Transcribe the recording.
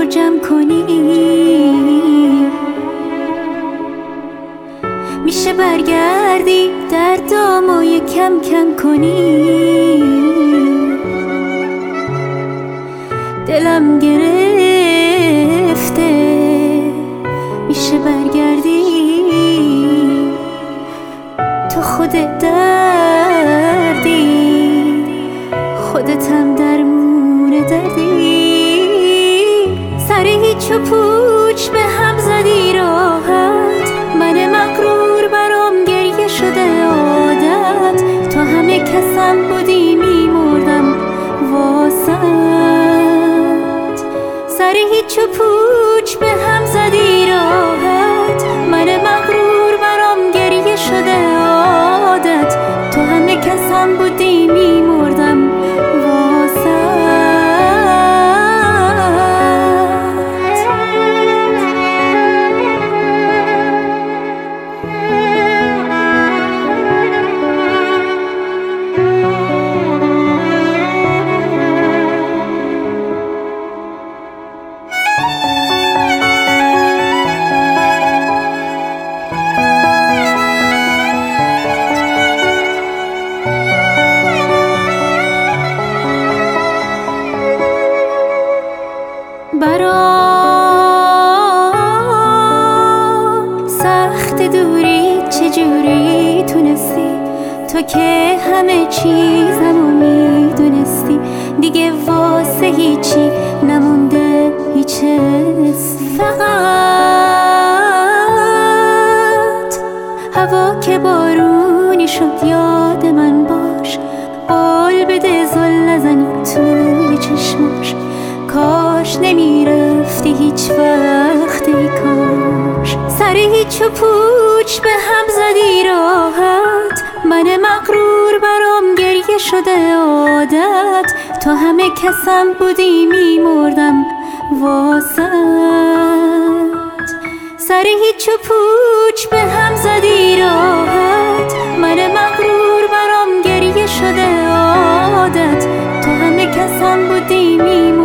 رو جمع کنی میشه برگردی دردامو کم کم کنی. دلم گرفته میشه برگردی تو خودت دردی خودتم درمون دردی. سر هیچ و پوچ به هم زدی راحت من مغرور برام گریه شده عادت تو همه کسم بودی میمردم واسط. سر هیچ و پوچ به هم زدی راحت من مغرور برام گریه شده عادت تو همه کسم بودی میمردم واسط. برام سخت دوری چجوری تونستی تو که همه چیزمو میدونستی دیگه واسه هیچی نمونده هیچ حسی. فقط هوا که بارونی شد یاد من باش قول بده زل نزنی توی چشماش کاش نمیرفتی هیچ وقت ای کاش. سر هیچ و پوچ به هم زدی راحت من مغرور برام گریه شده عادت تو همه کسم بودی میمردم واسط. سر هیچ و پوچ به هم زدی راحت من مغرور برام گریه شده عادت تو همه کسم بودی میمردم